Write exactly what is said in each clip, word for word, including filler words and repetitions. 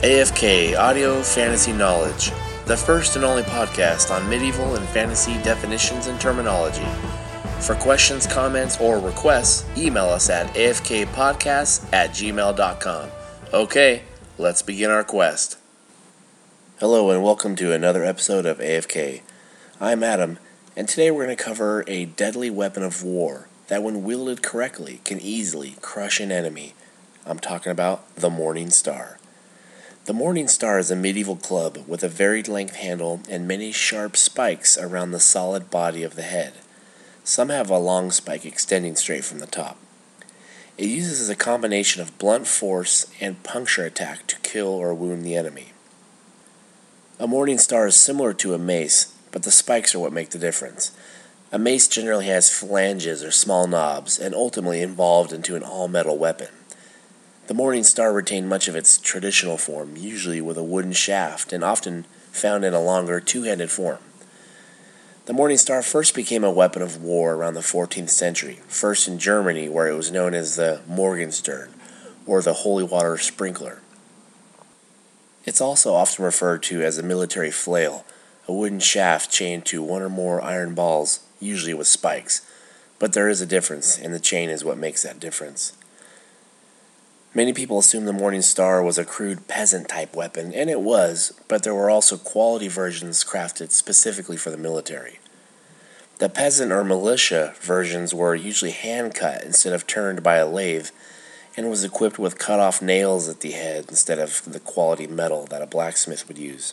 A F K Audio Fantasy Knowledge, the first and only podcast on medieval and fantasy definitions and terminology. For questions, comments, or requests, email us at a f k podcast at gmail dot com. Okay, let's begin our quest. Hello and welcome to another episode of A F K. I'm Adam, and today we're going to cover a deadly weapon of war that when wielded correctly can easily crush an enemy. I'm talking about the Morning Star. The Morning Star is a medieval club with a varied length handle and many sharp spikes around the solid body of the head. Some have a long spike extending straight from the top. It uses a combination of blunt force and puncture attack to kill or wound the enemy. A Morning Star is similar to a mace, but the spikes are what make the difference. A mace generally has phalanges or small knobs and ultimately evolved into an all-metal weapon. The Morning Star retained much of its traditional form, usually with a wooden shaft and often found in a longer two-handed form. The Morning Star first became a weapon of war around the fourteenth century, first in Germany where it was known as the Morgenstern, or the holy water sprinkler. It's also often referred to as a military flail, a wooden shaft chained to one or more iron balls, usually with spikes, but there is a difference, and the chain is what makes that difference. Many people assume the Morning Star was a crude peasant-type weapon, and it was, but there were also quality versions crafted specifically for the military. The peasant or militia versions were usually hand-cut instead of turned by a lathe, and was equipped with cut-off nails at the head instead of the quality metal that a blacksmith would use.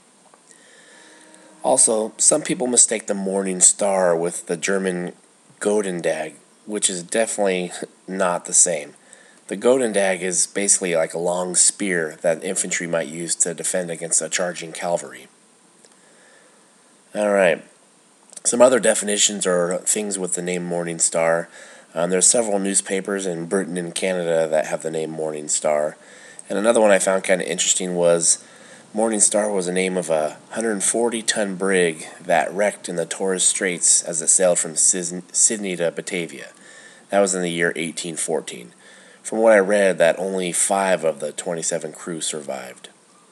Also, some people mistake the Morning Star with the German Gotendag, which is definitely not the same. The Gotendag is basically like a long spear that infantry might use to defend against a charging cavalry. Alright, some other definitions or things with the name Morning Star. Um, there are several newspapers in Britain and Canada that have the name Morning Star. And another one I found kind of interesting was Morning Star was the name of a one hundred forty ton brig that wrecked in the Torres Straits as it sailed from Sydney to Batavia. That was in the year eighteen fourteen. From what I read, that only five of the twenty-seven crew survived.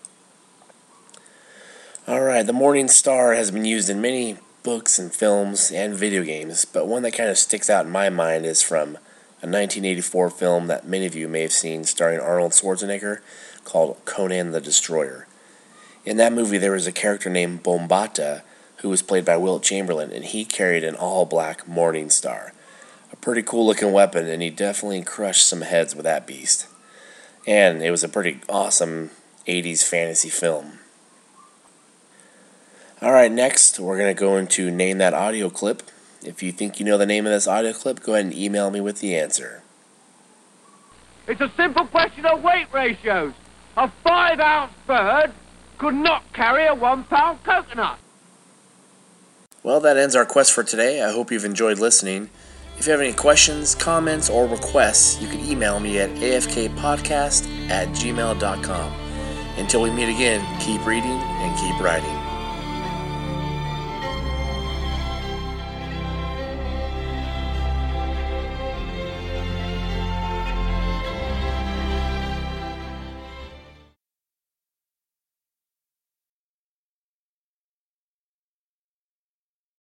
Alright, the Morning Star has been used in many books and films and video games, but one that kind of sticks out in my mind is from a nineteen eighty-four film that many of you may have seen starring Arnold Schwarzenegger called Conan the Destroyer. In that movie, there was a character named Bombata who was played by Wilt Chamberlain, and he carried an all-black Morning Star. A pretty cool-looking weapon, and he definitely crushed some heads with that beast. And it was a pretty awesome eighties fantasy film. Alright, next we're going to go into Name That Audio Clip. If you think you know the name of this audio clip, go ahead and email me with the answer. It's a simple question of weight ratios. A five-ounce bird could not carry a one-pound coconut. Well, that ends our quest for today. I hope you've enjoyed listening. If you have any questions, comments, or requests, you can email me at a f k podcast at gmail dot com. Until we meet again, keep reading and keep writing.